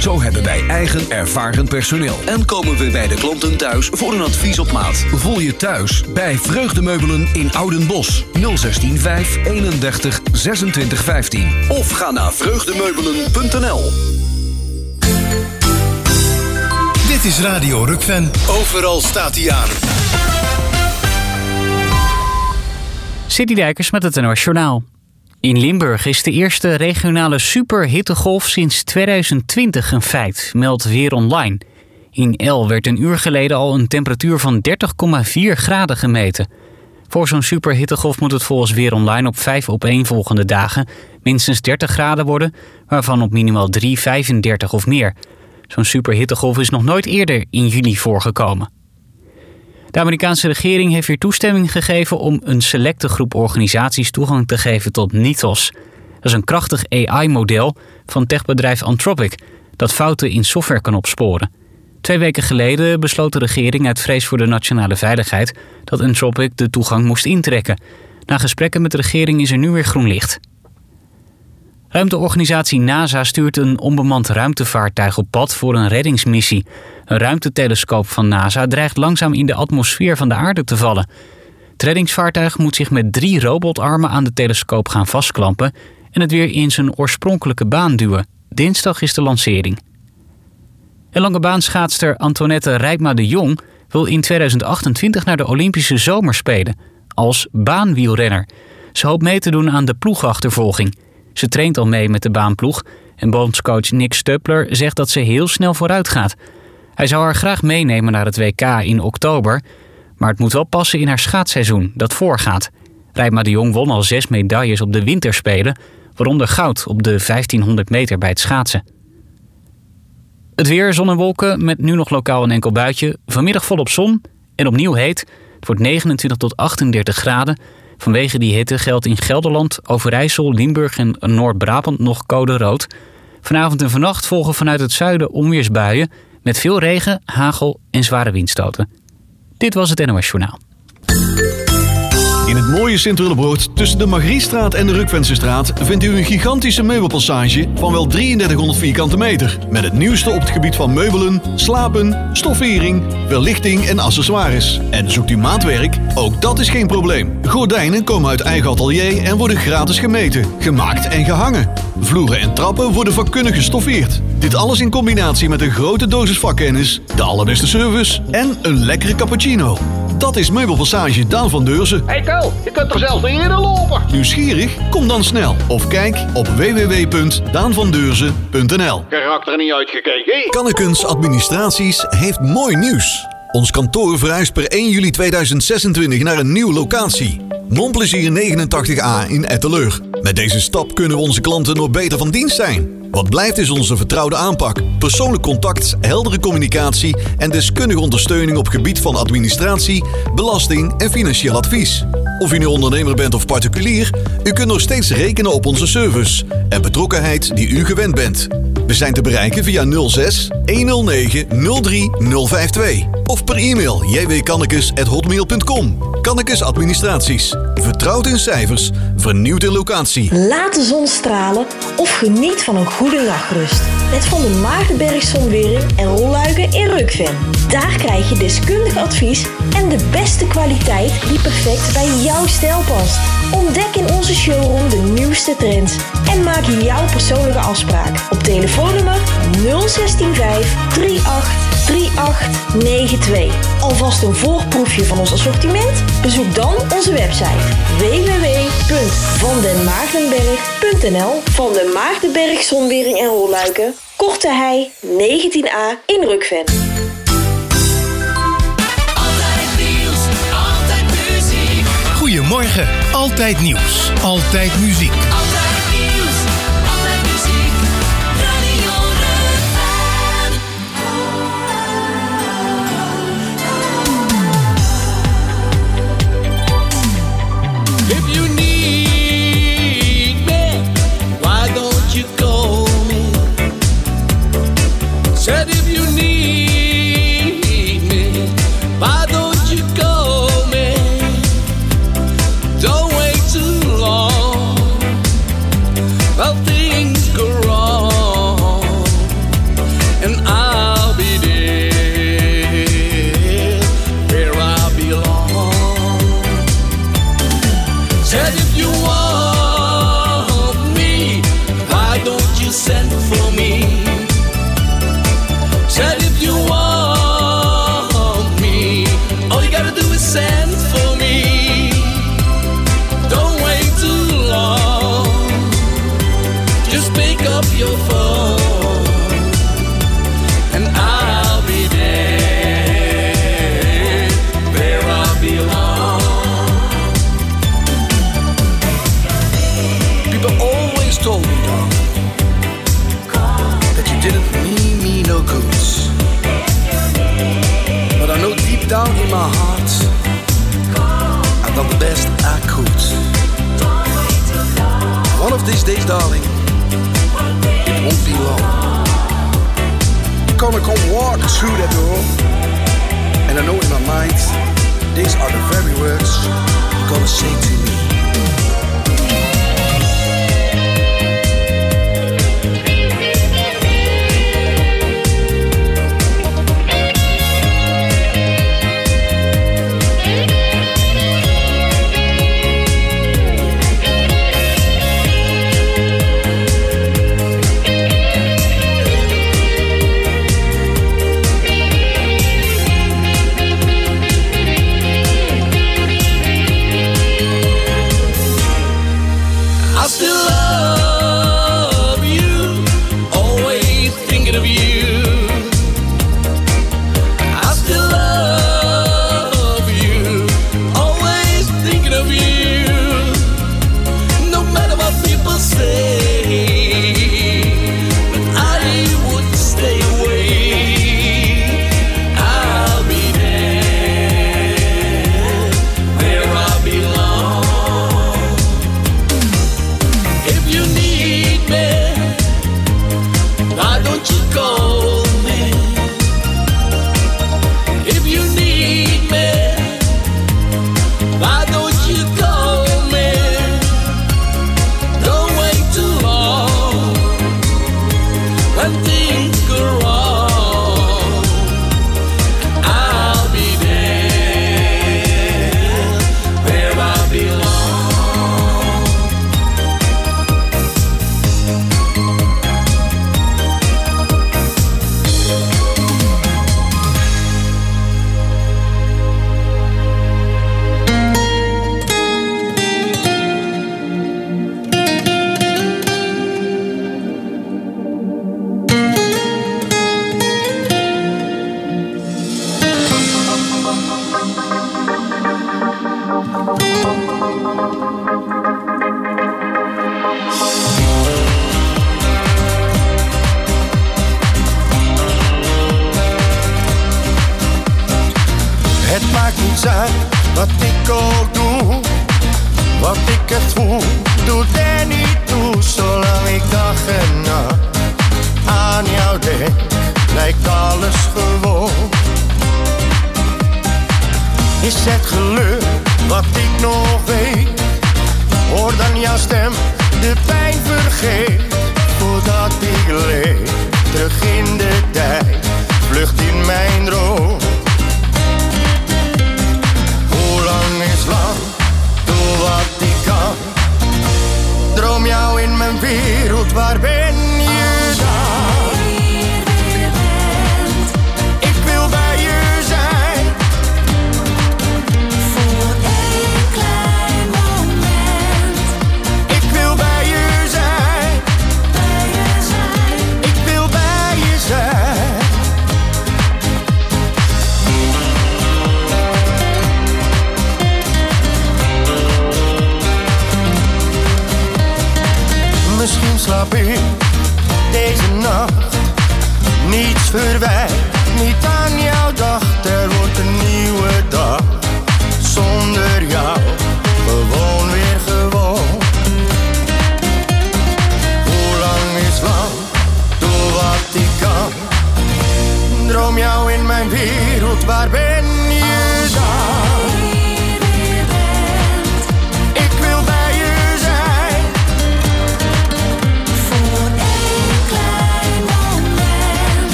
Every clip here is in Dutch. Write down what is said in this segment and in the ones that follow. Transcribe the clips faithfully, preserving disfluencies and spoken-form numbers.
Zo hebben wij eigen ervaren personeel. En komen we bij de klanten thuis voor een advies op maat. Voel je thuis bij Vreugdemeubelen in Oudenbosch. nul zestien vijf eenendertig zesentwintig vijftien. Of ga naar vreugdemeubelen punt n l. Dit is Radio Rukven. Overal staat hij aan. City Dijkers met het N O S Journaal. In Limburg is de eerste regionale superhittegolf sinds tweeduizend twintig een feit, meldt Weer Online. In El werd een uur geleden al een temperatuur van dertig komma vier graden gemeten. Voor zo'n superhittegolf moet het volgens Weer Online op vijf opeenvolgende dagen minstens dertig graden worden, waarvan op minimaal drie vijfendertig of meer. Zo'n superhittegolf is nog nooit eerder in juli voorgekomen. De Amerikaanse regering heeft weer toestemming gegeven om een selecte groep organisaties toegang te geven tot Mythos. Dat is een krachtig A I-model van techbedrijf Anthropic dat fouten in software kan opsporen. Twee weken geleden besloot de regering uit vrees voor de nationale veiligheid dat Anthropic de toegang moest intrekken. Na gesprekken met de regering is er nu weer groen licht. Ruimteorganisatie NASA stuurt een onbemand ruimtevaartuig op pad voor een reddingsmissie. Een ruimtetelescoop van NASA dreigt langzaam in de atmosfeer van de aarde te vallen. Het reddingsvaartuig moet zich met drie robotarmen aan de telescoop gaan vastklampen en het weer in zijn oorspronkelijke baan duwen. Dinsdag is de lancering. En langebaanschaatster Antoinette Rijpma de Jong wil in tweeduizend achtentwintig naar de Olympische Zomerspelen als baanwielrenner. Ze hoopt mee te doen aan de ploegachtervolging. Ze traint al mee met de baanploeg en bondscoach Nick Stupler zegt dat ze heel snel vooruit gaat. Hij zou haar graag meenemen naar het W K in oktober, maar het moet wel passen in haar schaatsseizoen dat voorgaat. Rijpma de Jong won al zes medailles op de winterspelen, waaronder goud op de vijftienhonderd meter bij het schaatsen. Het weer, zon en wolken met nu nog lokaal een enkel buitje. Vanmiddag volop zon en opnieuw heet. Het wordt negenentwintig tot achtendertig graden. Vanwege die hitte geldt in Gelderland, Overijssel, Limburg en Noord-Brabant nog code rood. Vanavond en vannacht volgen vanuit het zuiden onweersbuien met veel regen, hagel en zware windstoten. Dit was het N O S Journaal. In het mooie Sint-Willebroord tussen de Margriestraat en de Rukvensestraat vindt u een gigantische meubelpassage van wel drieëndertighonderd vierkante meter. Met het nieuwste op het gebied van meubelen, slapen, stoffering, verlichting en accessoires. En zoekt u maatwerk? Ook dat is geen probleem. Gordijnen komen uit eigen atelier en worden gratis gemeten, gemaakt en gehangen. Vloeren en trappen worden vakkundig gestoffeerd. Dit alles in combinatie met een grote dosis vakkennis, de allerbeste service en een lekkere cappuccino. Dat is Meubelpassage Daan van Deurzen. Hey Tel, je kunt er zelfs niet in lopen. Nieuwsgierig? Kom dan snel. Of kijk op w w w punt daan van deurzen punt n l. Karakter niet uitgekeken. Kannekens Administraties heeft mooi nieuws. Ons kantoor verhuist per één juli tweeduizend zesentwintig naar een nieuwe locatie. Monplezier negenentachtig A in Etteleur. Met deze stap kunnen we onze klanten nog beter van dienst zijn. Wat blijft is onze vertrouwde aanpak, persoonlijk contact, heldere communicatie en deskundige ondersteuning op gebied van administratie, belasting en financieel advies. Of u nu ondernemer bent of particulier, u kunt nog steeds rekenen op onze service en betrokkenheid die u gewend bent. We zijn te bereiken via nul zes honderdnegen nul drie nul vijf twee of per e-mail j w kannekes at hotmail punt com. Kannekes Administraties. Vertrouwd in cijfers, vernieuwd in locatie. Laat de zon stralen of geniet van een goede nachtrust. Met Van der Maartenberg Zonwering en Rolluiken in Rukven. Daar krijg je deskundig advies en de beste kwaliteit die perfect bij jouw stijl past. Ontdek in onze showroom de nieuwste trends en maak jouw persoonlijke afspraak op telefoonnummer nul zestien vijf drieëntachtig drieëntachtig negenentwintig. Alvast een voorproefje van ons assortiment? Bezoek dan onze website w w w punt van den maartenberg punt n l. Van den Maartenberg Zonwering en Rolluiken, Korte Hei negentien A in Rukven. Goedemorgen, altijd nieuws, altijd muziek. Altijd nieuws, altijd muziek, Radio Rukven. If you need me, why don't you call me? Said if you need me, why don't you call me? Don't wait too long. days, darling, it won't be long. You're gonna come walk through that door, and I know in my mind, these are the very words you're gonna say to me.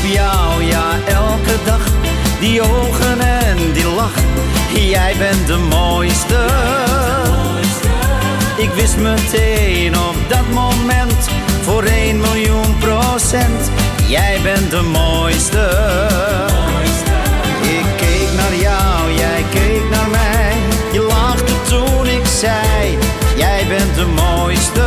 op jou, ja elke dag. Die ogen en die lach, jij bent de mooiste. Ik wist meteen op dat moment, voor één miljoen procent, jij bent de mooiste. Ik keek naar jou, jij keek naar mij. Je lachte toen ik zei, jij bent de mooiste.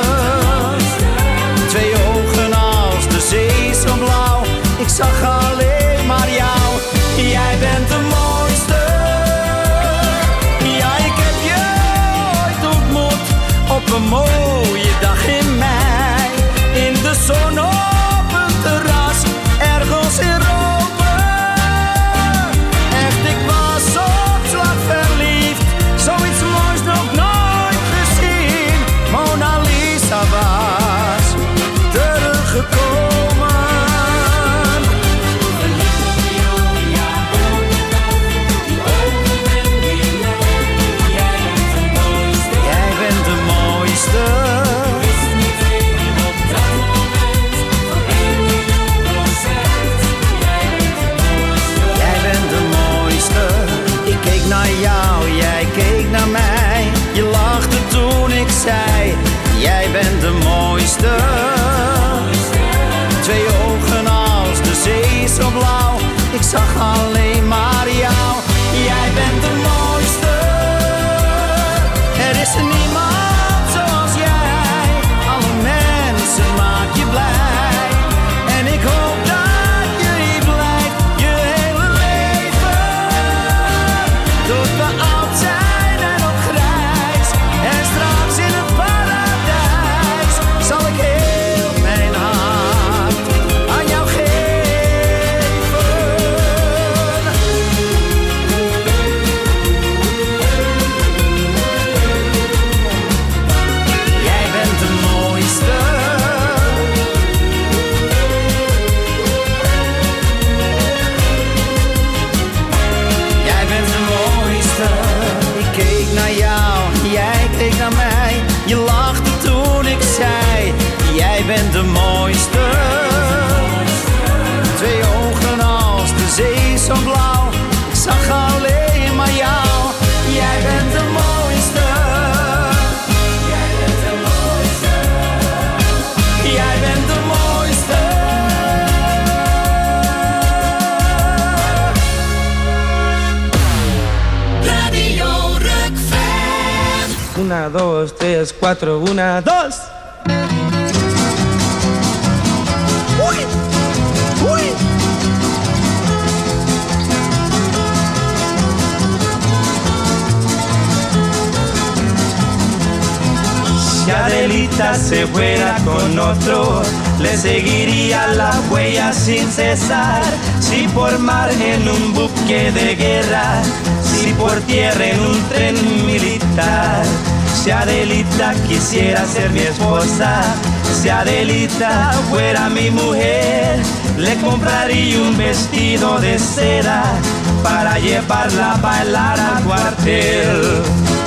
Twee ogen als de zee zo blauw, ik zag alleen maar jou. Jij bent de mooiste. Ja, ik heb je ooit ontmoet op een mooie dag in mei. In de zon op een terras, ergens in Rome. Echt, ik was op slag verliefd, zoiets moois nog nooit gezien. Mona Lisa was teruggekomen. Jij bent de mooiste. Twee ogen als de zee zo blauw, ik zag alleen maar jou. Jij bent de mooiste. Er is niemand zoals jij. Alle mensen maak je blij. En ik hoop dat je hier blijft, je hele leven. Tot we oud zijn en nog grijs. En straks in het paradijs zal ik heel mijn hart aan jou geven. Jij bent de mooiste. Jij bent de mooiste. Ik keek naar jou, jij keek naar mij. Je lachte toen ik zei, jij bent de mooiste. Twee ogen als de zee zo blauw, ik zag alleen maar jou. Jij bent de mooiste. Jij bent de mooiste. Jij bent de mooiste. Radio Rockfan. Una, dos, tres, cuatro, una, dos. Uy, uy. Si Adelita se fuera con otro, le seguiría la huella sin cesar. Si por mar en un buque de guerra, si por tierra en un tren militar. Si Adelita quisiera ser mi esposa, si Adelita fuera mi mujer, le compraría un vestido de seda para llevarla a bailar al cuartel.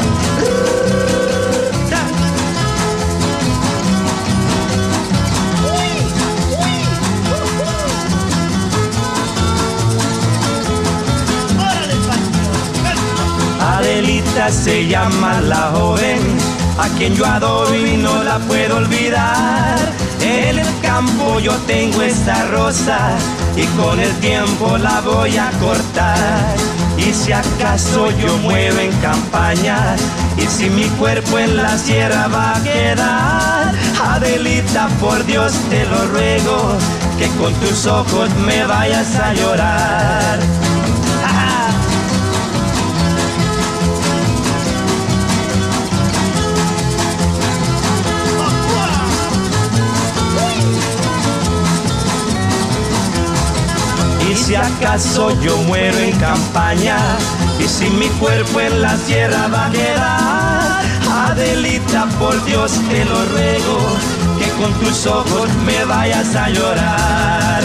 Adelita se llama la joven, a quien yo adoro y no la puedo olvidar. En el campo yo tengo esta rosa y con el tiempo la voy a cortar. Y si acaso yo muero en campaña, y si mi cuerpo en la sierra va a quedar, Adelita, por Dios te lo ruego, que con tus ojos me vayas a llorar. Y si acaso yo muero en campaña, y si mi cuerpo en la sierra va a quedar, Adelita, por Dios te lo ruego, que con tus ojos me vayas a llorar.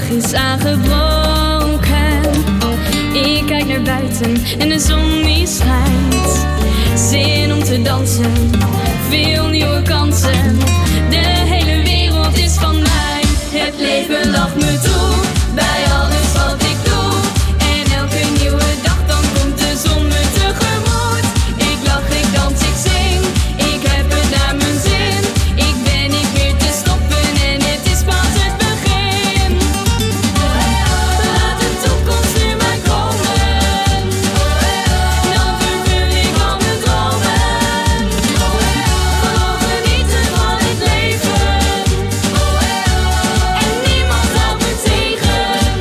is aangebroken. Ik kijk naar buiten en de zon die schijnt. Zin om te dansen, veel nieuwe kansen. De hele wereld is van mij. Het leven lacht me toe, bij alles wat ik doe. En elke nieuwe dag dan komt de zon me tegemoet. Ik lach, ik dans, ik zing, ik heb het naar mijn zin. Ik ben niet meer te stoppen en het is pas het begin. Laat de toekomst nu maar komen, dan vervul ik al mijn dromen. Gewoon genieten van het leven, en niemand houdt me tegen.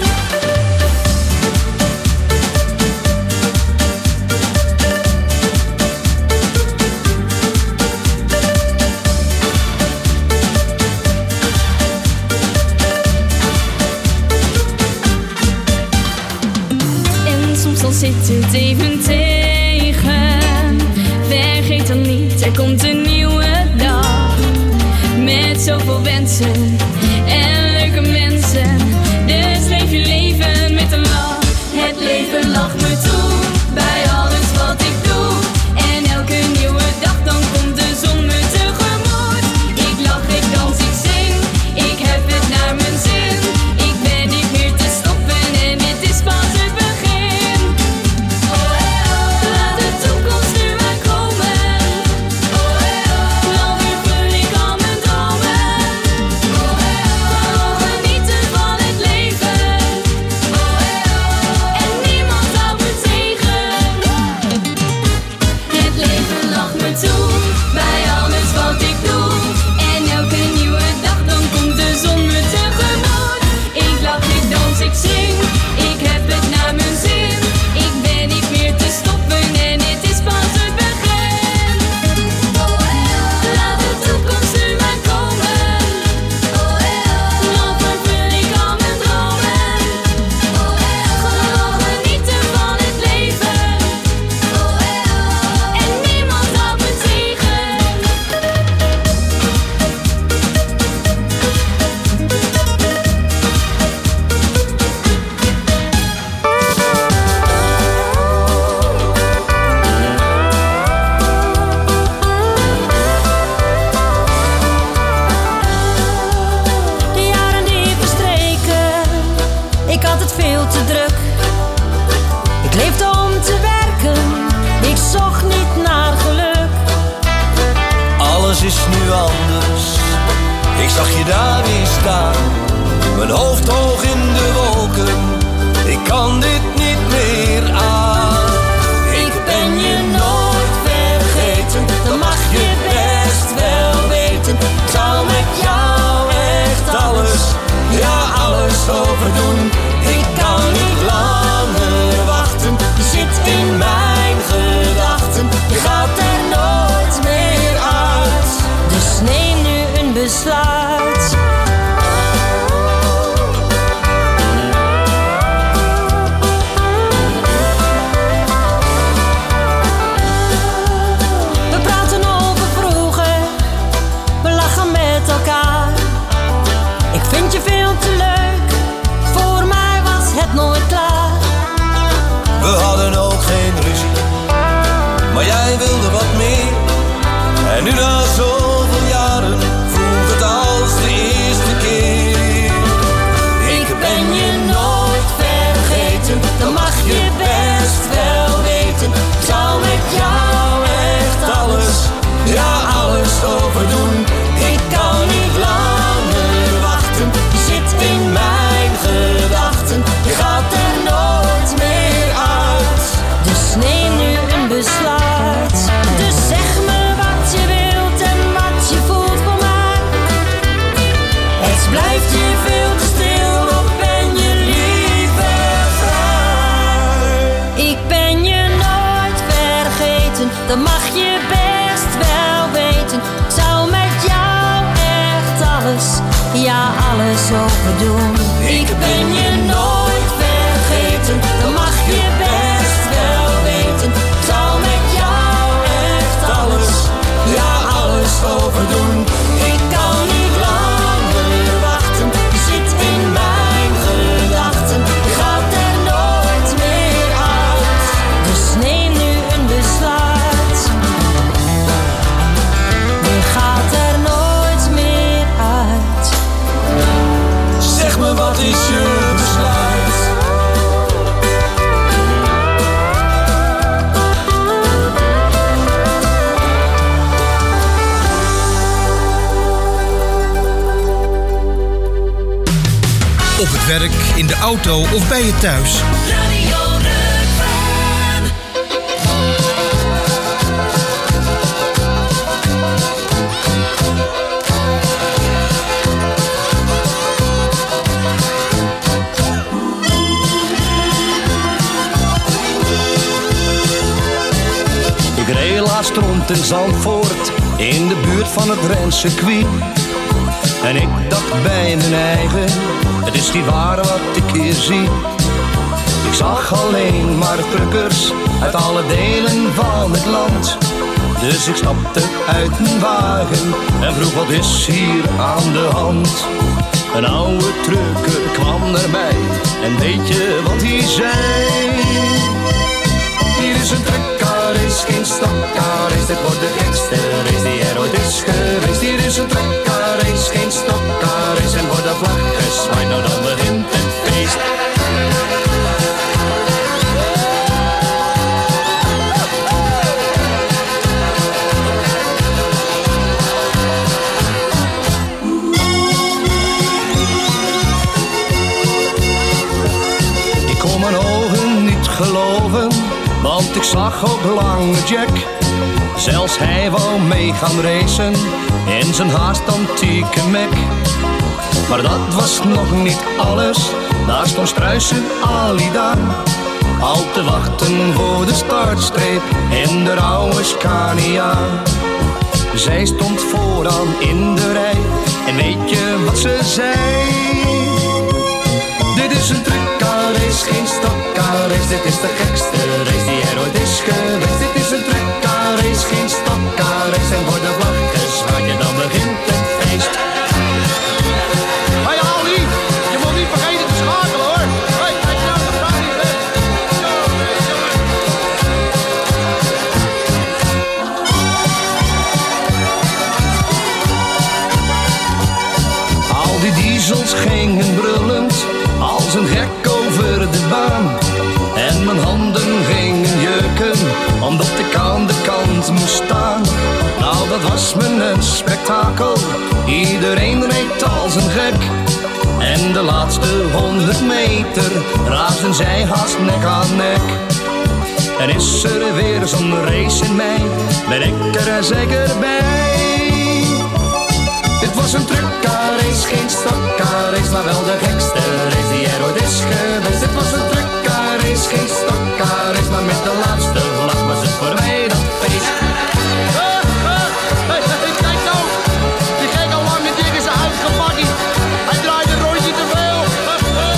En soms dan zit het even tegen. Vergeet dan niet, er komt een nieuwe dag. Met zoveel wensen en leuke mensen. Dus leef je leven met een lach. Het leven lacht me toe, bij alles wat ik doe. En elke nieuwe dag dan komt de zon me tegemoet. Ik lach, ik dans, ik zing, ik heb het naar mijn zin. Ik ben niet meer te stoppen en dit is pas het begin. Laat de toekomst nu maar komen, dan vervul ik al mijn dromen. Gewoon genieten van het leven, en niemand houdt me tegen. Het leven lacht me toe, bij alles wat ik doe. En elke nieuwe dag dan komt de zon me tegemoet. Ik lach, ik dans, ik zing, ik heb het naar mijn zin. Ik ben niet meer te stoppen en dit is pas het begin. Laat de toekomst nu maar komen, dan vervul ik al mijn dromen. Gewoon genieten van het leven, en niemand houdt me tegen. De jaren die verstreken, ik had het veel te druk. Ik leefde om te werken, ik zocht niet naar geluk. Alles is nu anders, ik zag je daar weer staan. Mijn hoofd hoog in de wolken, ik kan dit niet meer aan. Ik ben je nooit vergeten, dat mag je best wel weten. Ik zou met jou echt alles, ja alles overdoen. Ik kan niet langer wachten, je zit in mijn gedachten. Je gaat er nooit meer uit, Dus neem nu een besluit. We praten over vroeger, we lachen met elkaar. Ik vind je veel te leuk, voor mij was het nooit klaar. We hadden ook geen ruzie, maar jij wilde wat meer. En nu na zoveel jaren voelt het als de eerste keer. Ik ben je nooit vergeten, dat mag je best wel weten. Ik zou met jou echt alles, ja alles overdoen. Ik kan niet langer wachten, je zit in mijn gedachten. Je gaat er nooit meer uit, Dus neem nu een besluit. Dus zeg me wat je wilt en wat je voelt voor mij. het blijft hier veel te stil, of ben je liever vrij? Ik ben je nooit vergeten, dat mag je best wel weten. Ik zou met jou echt alles, ja alles overdoen. Ik ben je nooit vergeten, dat mag je best wel weten. Ik zou met jou echt alles, ja alles overdoen. Ik kan niet langer wachten, je zit in mijn gedachten. werk, in de auto of bij je thuis. Radio Rukven. Ik reed laatst rond in Zandvoort, in de buurt van het rencircuit. En ik dacht bij mijn eigen, het is niet waar wat ik hier zie. Ik zag alleen maar truckers uit alle delen van het land. Dus ik stapte uit mijn wagen en vroeg wat is hier aan de hand. Een oude trucker kwam naar mij en weet je wat hij zei? Hier is een truckerrace, geen stokkerrace. Dit wordt de gekste race die er ooit is geweest. Hier is een truckerrace, geen stokkerrace. En wordt de vlag gezwaaid, nou dan begint het feest. Ik kon mijn ogen niet geloven, want ik zag ook Lange Jack. Zelfs hij wou mee gaan racen in zijn haast antieke Mac. Maar dat was nog niet alles, daar stond Struisen Alida al te wachten voor de startstreep in de oude Scania. Zij stond vooraan in de rij en weet je wat ze zei? Dit is een truckerrace, geen stokkerrace. Dit is de gekste race die er ooit is geweest. Dit is een truckerrace, geen stokkerrace. En wordt de vlag gezwaaid en dan begint het feest. Hey Ali, je moet niet vergeten te schakelen hoor. Hey, kijk nou, dat gaat niet weg. Al die diesels gingen brullend als een gek over de baan. En mijn handen gingen jeuken, omdat ik aan de kant moest staan. Nou, dat was me een spektakel, iedereen reed als een gek. En de laatste honderd meter raasden zij haast nek aan nek. En is er weer zo'n race in mij, ben ik er zeker bij. Dit was een truckerrace, geen stokkerrace, maar wel de gekste race die er ooit is geweest. Dit was een truckerrace, geen stokkerrace, maar met de laatste vlag was het voor mij dat feest. Uh, uh, hey, hey, kijk nou, die gek al lang met tegen zijn uitgepakkie. Hij draait een rondje te veel. Uh, uh.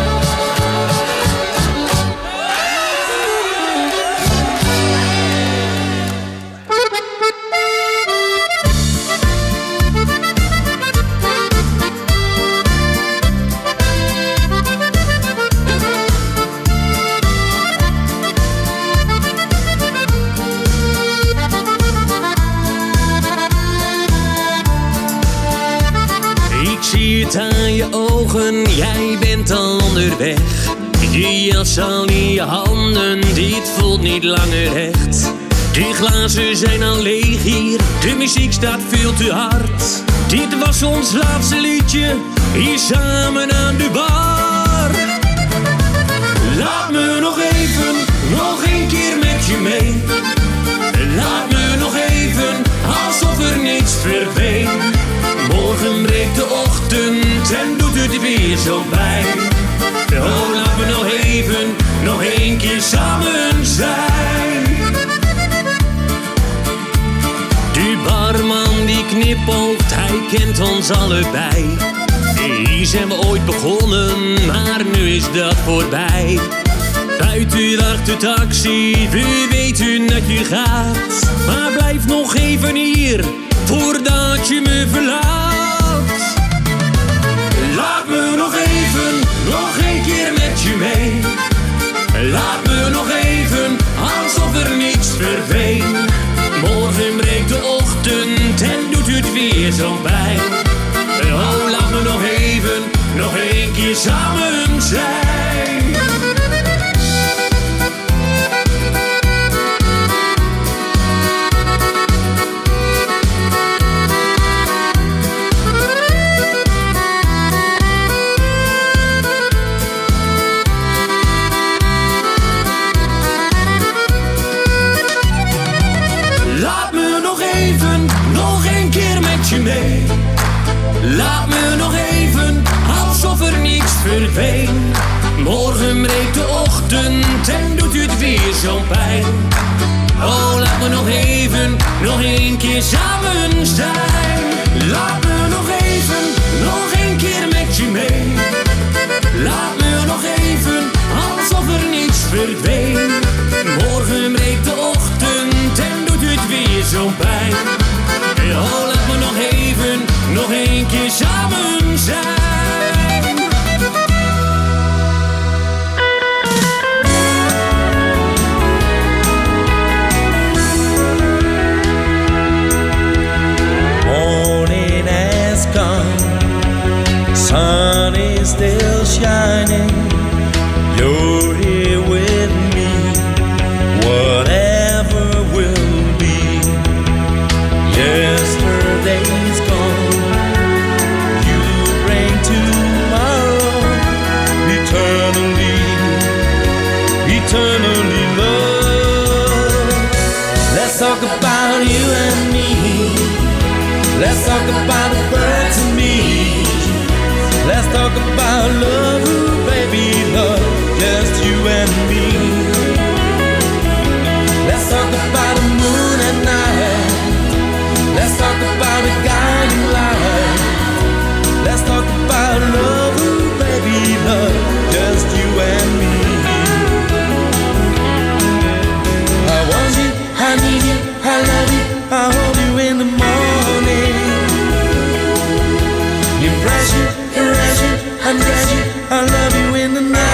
Aan je ogen, jij bent al onderweg. Je jas al in je handen, dit voelt niet langer recht. De glazen zijn al leeg hier, de muziek staat veel te hard. Dit was ons laatste liedje, hier samen aan de bar. Laat me nog even, nog een keer met je mee. Laat me nog even, alsof er niets verdween. Morgen breekt de ochtend en doet het weer zo pijn. Oh, laat me nog even, nog een keer samen zijn. De barman die knipoogt, hij kent ons allebei. Hier zijn we ooit begonnen, maar nu is dat voorbij. Buiten wacht de taxi, we weten dat je gaat. Maar blijf nog even hier, voordat je me verlaat. Laat me nog even, nog een keer met je mee. Laat me nog even, alsof er niets verdween. Morgen breekt de ochtend en doet het weer zo pijn. Oh, laat me nog even, nog een keer samen zijn. verdween. Morgen breekt de ochtend en doet het weer zo'n pijn. Oh, laat me nog even, nog één keer samen zijn. Laat me nog even, nog één keer met je mee. Laat me nog even, alsof er niets verdween. Morgen breekt de ochtend en doet het weer zo'n pijn. Oh, laat me nog even, nog één keer samen zijn. Morning has come, sun is still shining. You're here with me, whatever will be. Yesterday's gone, you bring tomorrow. Eternally, eternally love. Let's talk about you and me. Let's talk about the birds and me. Let's talk about love, ooh, baby, love, just you and me. Let's talk about the moon and night. Let's talk about the guiding light. Let's talk about love, ooh, baby, love, just you and me. I want you, I need you, I love you, I hold you in the morning. Impress you, caress you, undress you, I love you in the night.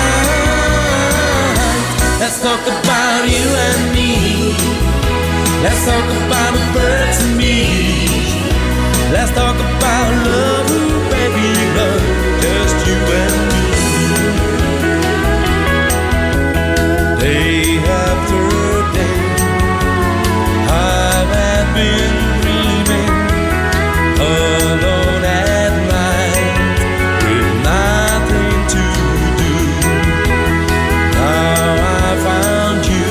Let's talk about you and me. Let's talk about the birds and me. Let's talk about love, ooh, baby, love, just you and me. Day after day, I have been dreaming alone at night with nothing to do. Now I found you,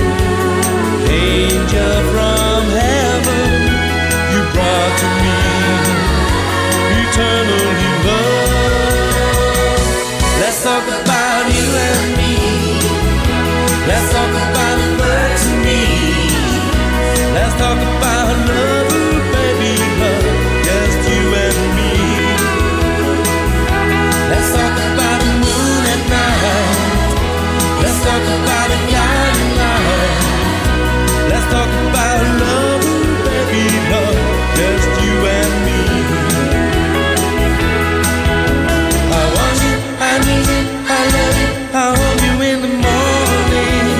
angel from heaven, you brought to me eternally love. Let's talk about you and me. Let's talk about the birds and me. Let's talk about love, ooh, baby, love, just you and me. Let's talk about the moon at night. Let's talk about the guiding light. Let's talk about love, ooh, baby, love, just you and me. I want you, I need you, I love you, I hold you in the morning.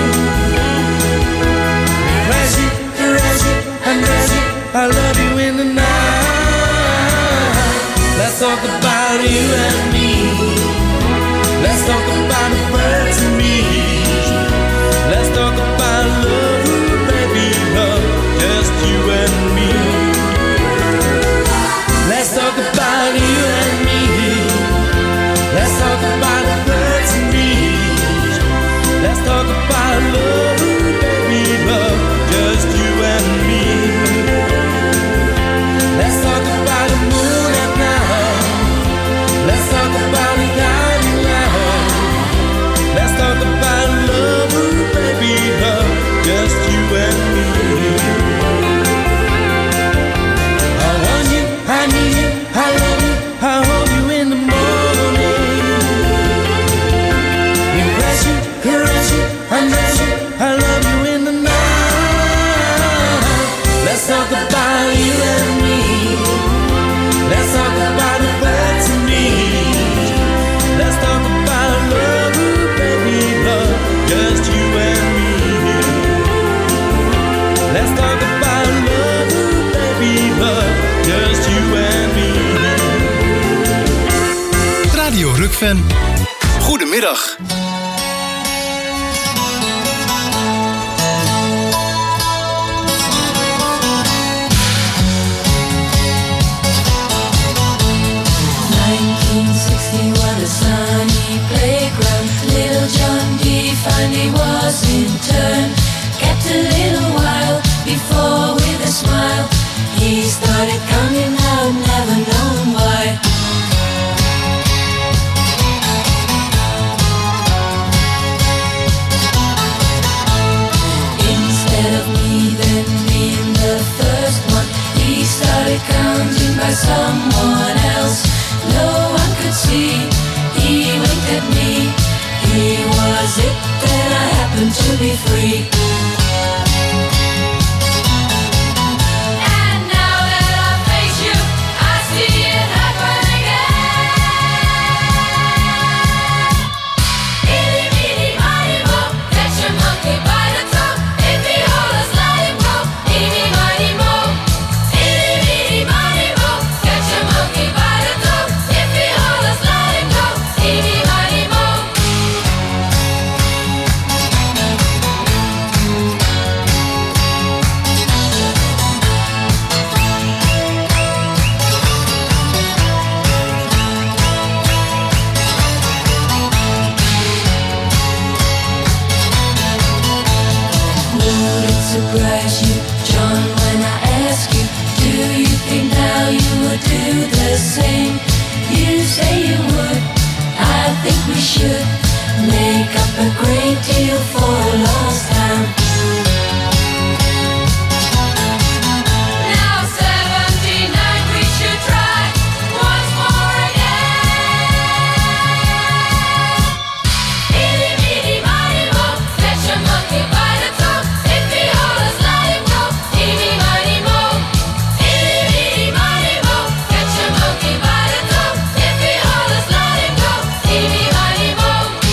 Impress you, caress you, undress you, I love you in the night. Let's talk about you and me. Let's talk about the birds and me. Let's talk about love, ooh, baby, love, just you and me. Let's talk about you and me. Let's talk about the birds and me. Let's talk about love, ooh, baby, love, just you and me. Let's talk about the moon at night. Let's talk about the guiding light. Let's talk about love, ooh, baby, love, just you and me. I want you, I need you, I love you, I hold you in the morning. Impress you, caress you, undress you, I love you in the night. Let's talk about you and me. Let's talk about the birds and me. Let's talk about love, ooh, baby, love, just you and me. Let's talk about love, ooh, baby, love, just you and me. Radio Rukven. Goedemiddag. nineteen sixty-one, a sunny playground. Little John D finally was in turn. Kept a little while before, with a smile, he started counting out, never known why. accounting by someone else. No one could see. He winked at me. He was it, then I happened to be free. And now that I face you, I see it happen again. Itty bitty mighty mo, catch a monkey by the toe. If he hollers, let him go. Itty mighty mo. Itty bitty mighty mo, catch a monkey by the toe. If he hollers, let him go. Itty mighty mo. Would it surprise you, John, when I ask you, do you think now you would do the same? You say you would, I think we should make up a great deal for a lost time. Now seventy-nine, we should try once more again. Itty bitty mighty mo, catch a monkey by the toe. If he hollers, let him go. Itty mighty mo. Itty bitty mighty mo, catch a monkey by the toe. If he hollers, let him go. Itty mighty mo.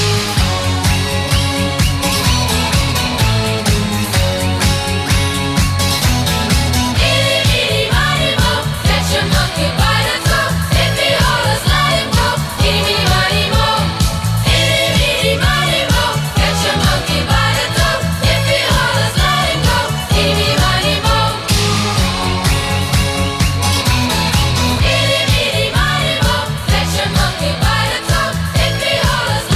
Itty bitty mighty mo, catch a monkey by the toe. If he hollers, let him go. Itty mighty mo. Itty bitty mighty mo, catch a monkey by the toe. If he hollers, let him go. Itty mighty mo. Itty bitty mighty mo, catch a monkey by the toe. If he hollers,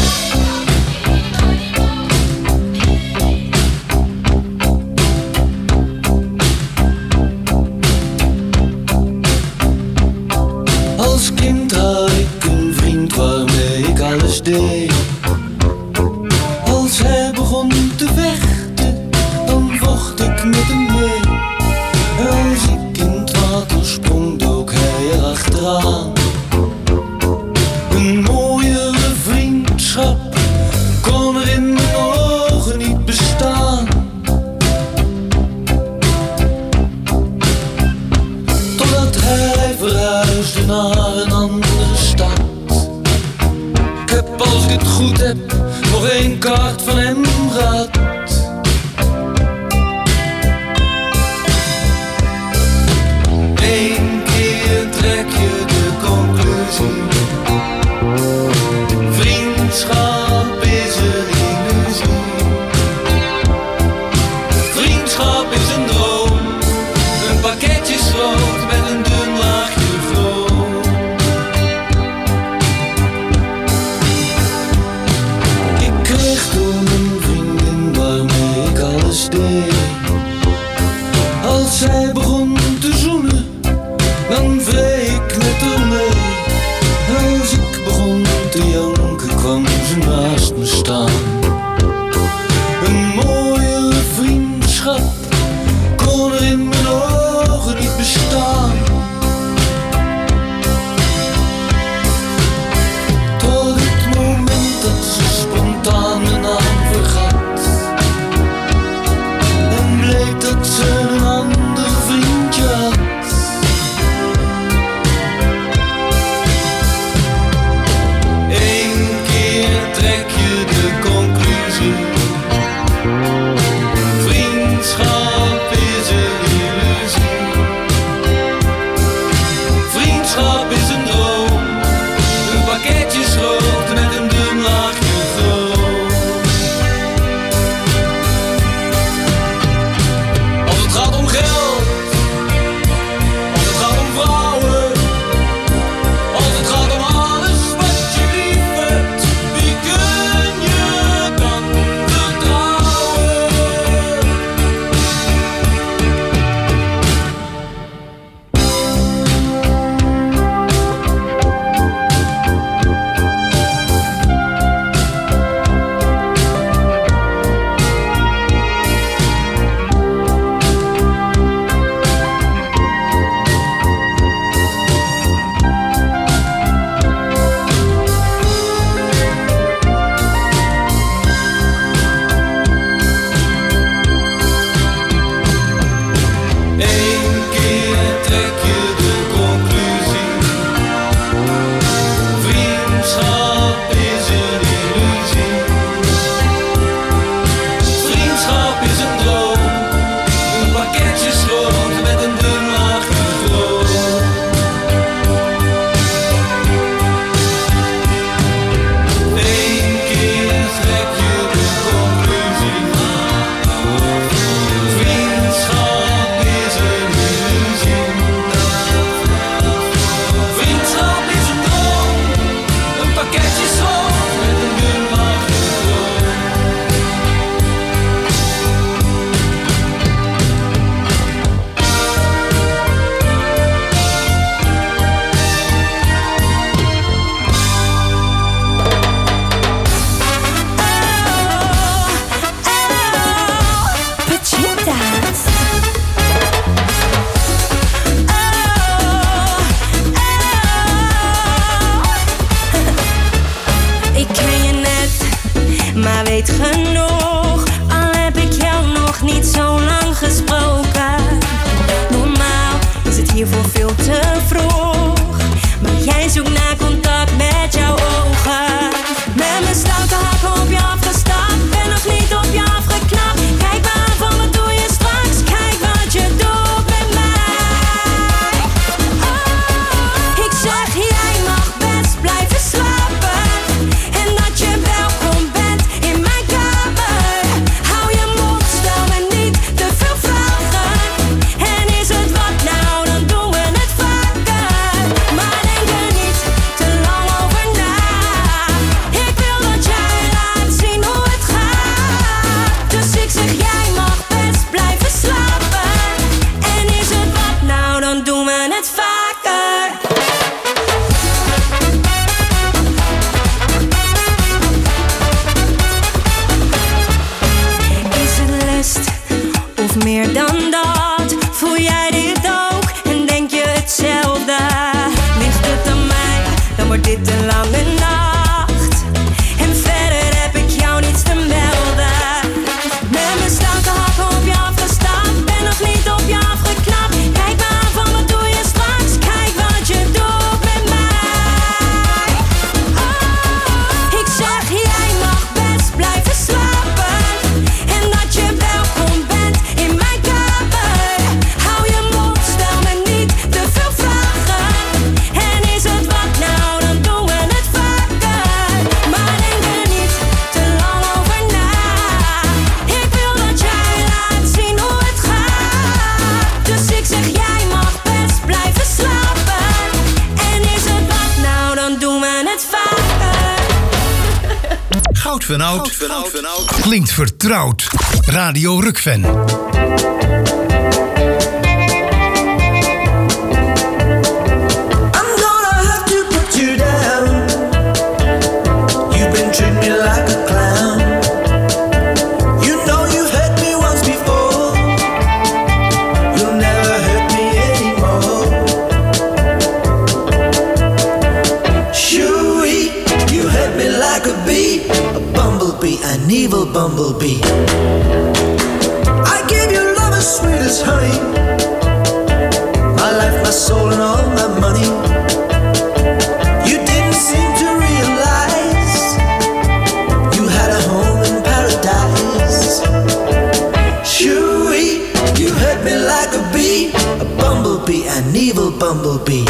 Als kind had ik een vriend waarmee ik alles deed. Als hij begon te vechten, dan vocht ik met hem mee. Als ik in het water sprong, dook hij erachteraan. Een mooiere vriendschap kon er in mijn ogen niet bestaan. Totdat hij verhuisde naar een andere stad. Ik heb, als ik het goed heb, nog één kaart van hem gehad. Eén keer trek je de conclusie. Vriendschap is een illusie. Vriendschap is een droom. Een pakketje schroot met een dun laagje vroom. Ik kreeg toen een vriendin waarmee ik alles deed. Als zij begon te zoenen, dan vreeg ik met haar mee. Als ik begon te janken, kwam ze naast me staan. Een mooiere vriendschap kon er in mijn ogen niet bestaan. Tot het moment dat ze spontaan mijn naam vergat. En bleek dat ze een ander vriendje had. Eén keer trek je de conclusie. Vriendschap is een illusie. weet genoeg, al heb ik jou nog niet zo lang gesproken. Normaal is het hiervoor veel te vroeg, maar jij zoekt naar contact met jouw ogen. Met mijn stoute hakken op je afgestapt, ben nog niet op je afgeknapt. Kijk maar aan van wat doe je straks, kijk wat je doet met mij. Oh, ik zeg jij mag best blijven slapen en dat je welkom bent in mijn kamer. Hou je mond, stel me niet te veel vragen. En is het wat nou, dan doen we het vaker. Maar denk er niet te lang over na. Ik wil dat jij laat zien hoe het gaat. Dus ik zeg jij mag best blijven slapen. En is het wat nou, dan doen we het vaker. Is het lust of meer dan dat? Voel jij dit ook en denk je hetzelfde? Ligt het aan mij, dan wordt dit een lange nacht. En verder heb ik jou niets te melden. Met mijn stoute hakken op je afgestapt, ben nog niet op je afgeknapt. Kijk maar aan van wat doe je straks, kijk wat je doet met mij. Oh, ik zeg jij mag best blijven slapen en dat je welkom bent in mijn kamer. Hou je mond, stel me niet te veel vragen. En is het wat nou, dan doen we het vaker. Maar denk er niet te lang over na. Ik wil dat jij laat zien hoe het gaat. Dus ik zeg jij mag best blijven slapen. En is het wat nou, dan doen we het vaker. Goud van Oud. Klinkt vertrouwd. Radio Rukven. I'm gonna have to put you down. You've been treating me like a clown. You know you've hurt me once before. You'll never hurt me anymore. Shooey, you hurt me like a bee, a bumblebee, an evil bumblebee. I gave you love as sweet as honey, my life, my soul, and all my money. You didn't seem to realize you had a home in paradise. Shooey, you hurt me like a bee, a bumblebee, an evil bumblebee.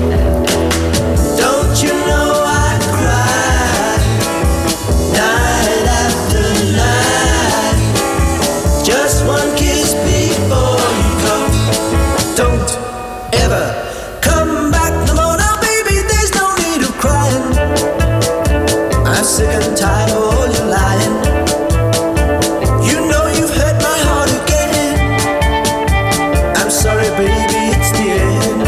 Don't you know I cry night after night? Just one kiss before you go. Don't ever come back no more now, baby. There's no need of crying. I'm sick and tired of all your lying. You know you've hurt my heart again. I'm sorry, baby, it's the end.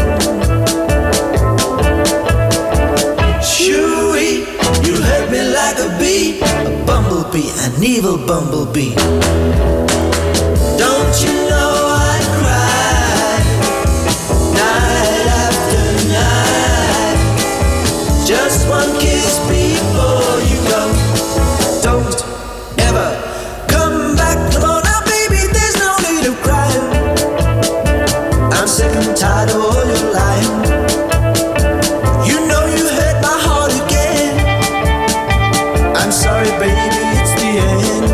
Shooey, you hurt me like a bee, a bumblebee, an evil bumblebee. Don't you know I cry night after night? Just one kiss before you go. Don't ever come back no more now, baby. There's no need of crying. I'm sick and tired of all your lying. You know you hurt my heart again. I'm sorry, baby, it's the end.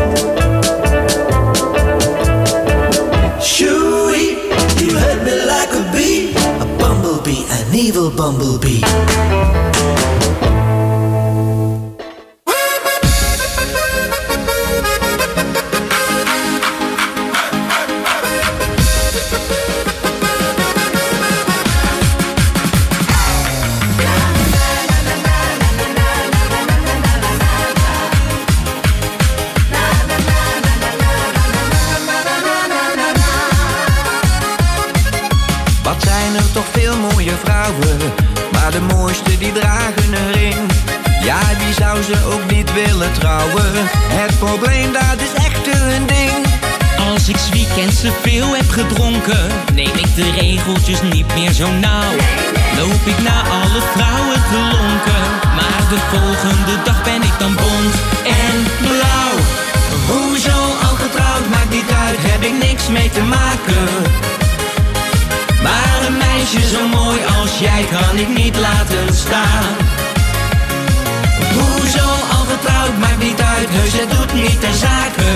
Shooey, you hurt me like a bee, a bumblebee, an evil bumblebee. Wat zijn er toch veel mooie vrouwen, maar de mooiste die dragen een ring. Ja, wie zou ze ook niet willen trouwen? Het probleem, dat is echt een ding. Als ik 's weekends te veel heb gedronken, neem ik de regeltjes niet meer zo nauw. Loop ik na alle vrouwen te lonken, maar de volgende dag ben ik dan bont en blauw. heb ik niks mee te maken. Maar een meisje zo mooi als jij kan ik niet laten staan. Hoezo al getrouwd maakt niet uit, heus het doet niet ter zake.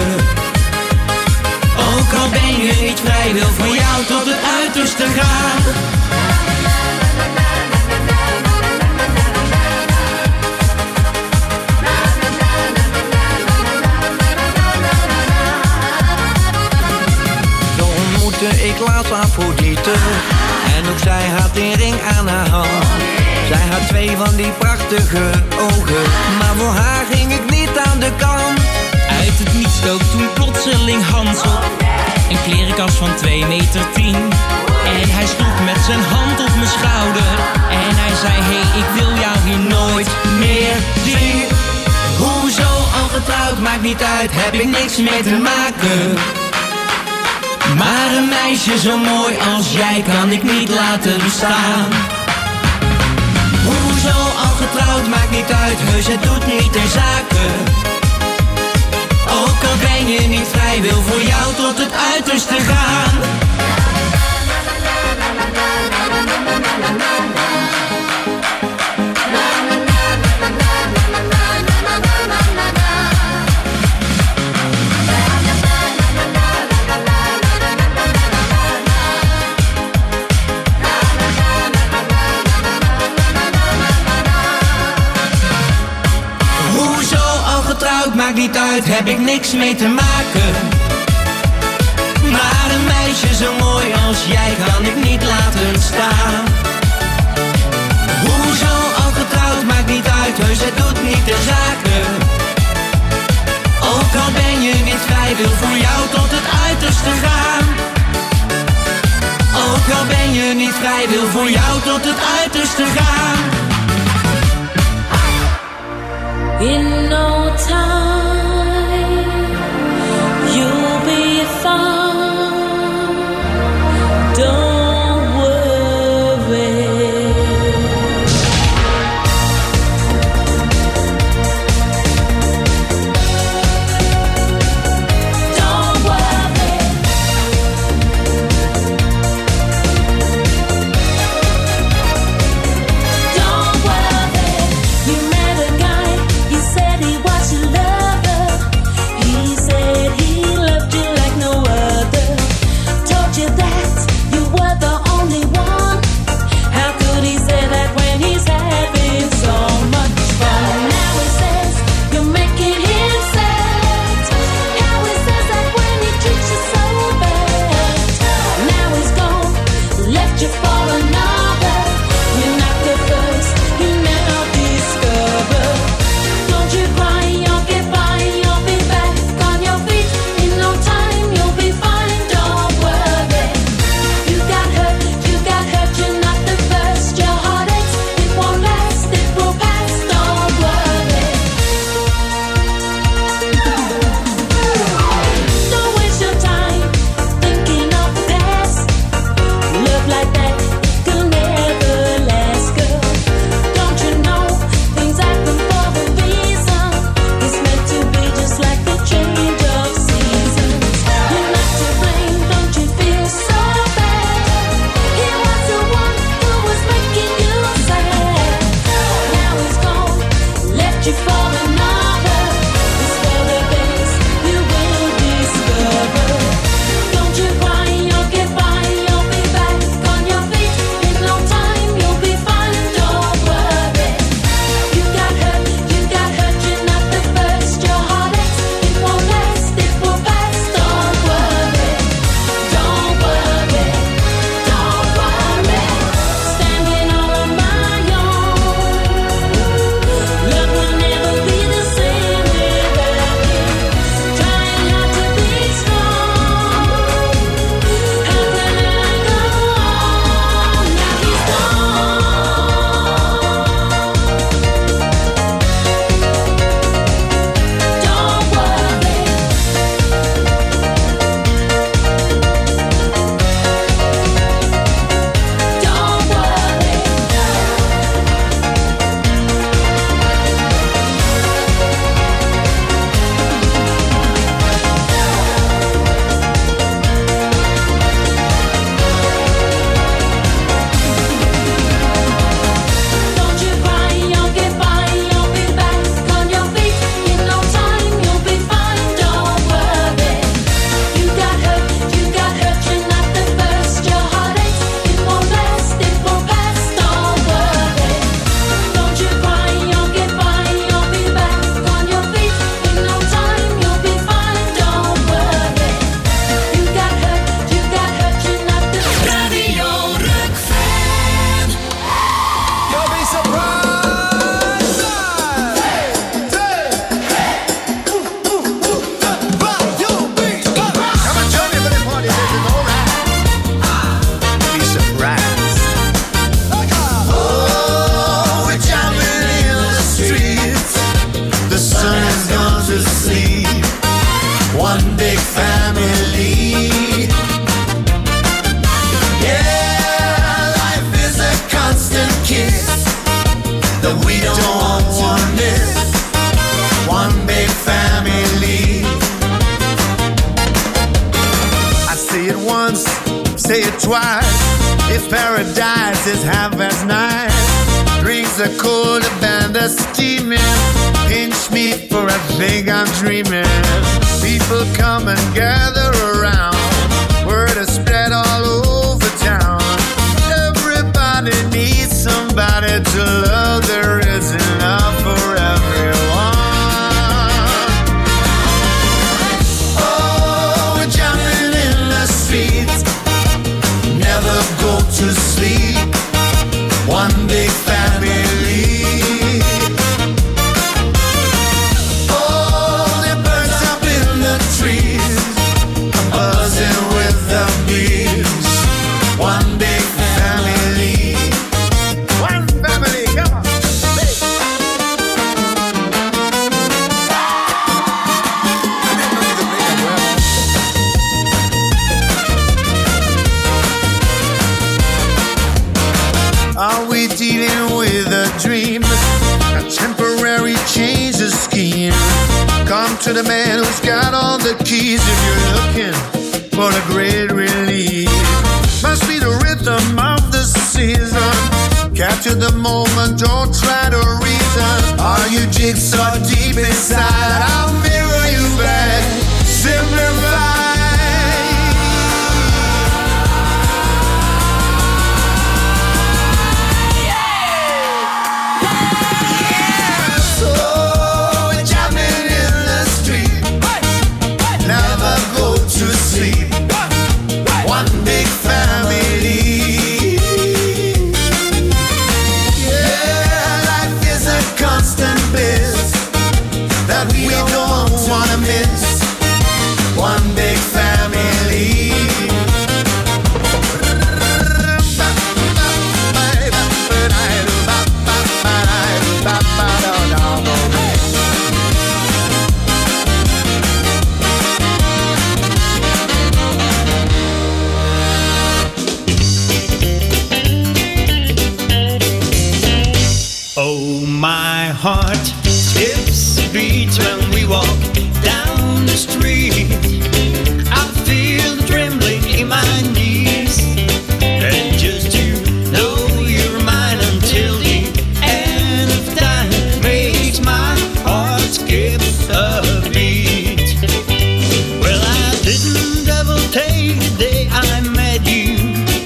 Ook al ben je niet vrij, wil voor jou tot het uiterste gaan. Zo ontmoette ik laatst Afrodite en ook zij had een ring aan haar hand. Zij had twee van die prachtige ogen, maar voor haar ging ik niet aan de kant. Uit het niets stook toen plotseling Hans op. Een klerenkast van twee meter tien. En hij sloeg met zijn hand op mijn schouder. En hij zei, hey, ik wil jou hier nooit meer zien. Hoezo al getrouwd, maakt niet uit, heb ik niks mee te maken. Maar een meisje zo mooi als jij kan ik niet laten bestaan. Hoezo al getrouwd, maakt niet uit, heus het doet niet ter zake. Ook al ben je niet vrij, wil voor jou tot het uiterste gaan. Maakt niet uit, heb ik niks mee te maken. Maar een meisje zo mooi als jij kan ik niet laten staan. Hoezo al getrouwd, maakt niet uit, heus het doet niet ter zake. Ook al ben je niet vrij, wil voor jou tot het uiterste gaan. Ook al ben je niet vrij, wil voor jou tot het uiterste gaan. In no time, you'll be fine. Don't worry. Don't worry. Don't worry. You met a guy. You said he was your love. If paradise is half as nice, drinks are cold, the band are steaming. Pinch me for a thing I'm dreaming. People come and gather around. Word is spread all over town. Everybody needs somebody to love. There is enough for everyone. Oh, we're jumping in the streets. Never go to sleep. One big family. Oh, the birds up in the trees, buzzing with the bees. One big family. One family, come on. Are we dealing with a dream? A temporary change of scheme? Come to the man who's got all the keys if you're looking for a great relief. Must be the rhythm of the season. Capture the moment, don't try to reason. Are you jigsaw deep inside? I'll mirror you back. Simplify. Oh, my heart skips a beat when we walk down the street. I feel the trembling in my knees. And just to know you're mine until the end of time makes my heart skip a beat. Well, I didn't ever take the day I met you.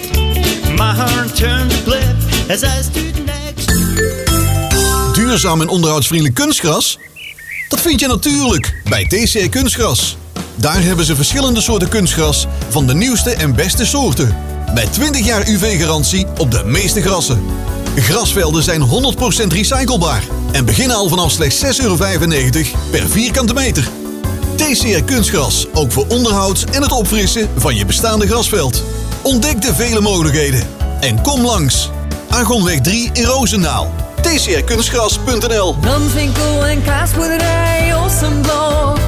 My heart turned to blood as I stood next to you. Duurzaam en onderhoudsvriendelijk kunstgras? Dat vind je natuurlijk bij T C R Kunstgras. Daar hebben ze verschillende soorten kunstgras van de nieuwste en beste soorten. Met twintig jaar U V-garantie op de meeste grassen. Grasvelden zijn honderd procent recyclebaar en beginnen al vanaf slechts zes euro vijfennegentig per vierkante meter. T C R Kunstgras, ook voor onderhoud en het opfrissen van je bestaande grasveld. Ontdek de vele mogelijkheden en kom langs. Argonweg drie in Roosendaal. T C R kunstgras punt n l. Brandwinkel en kaasboerderij Ossenblok.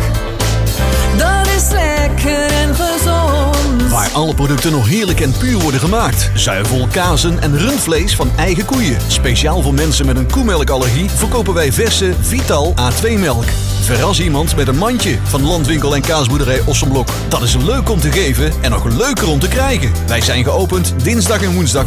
Dat is lekker en gezond. Waar alle producten nog heerlijk en puur worden gemaakt. Zuivel, kazen en rundvlees van eigen koeien. Speciaal voor mensen met een koemelkallergie verkopen wij verse Vital A twee melk. Verras iemand met een mandje van Landwinkel en kaasboerderij Ossenblok. Dat is leuk om te geven en nog leuker om te krijgen. Wij zijn geopend dinsdag en woensdag